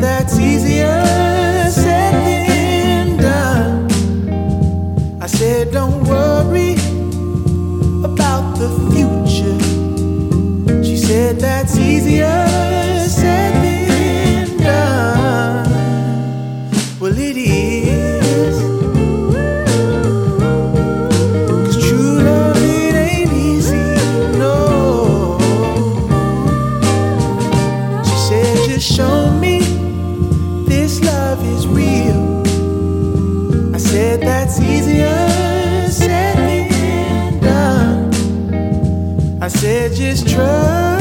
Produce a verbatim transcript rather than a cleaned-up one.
that's easier said than done. I said don't worry about the future. She said that's easier said than done. Well, it is, 'cause true love, it ain't easy, no. She said just show me this love is real. I said that's easier said than done. I said just trust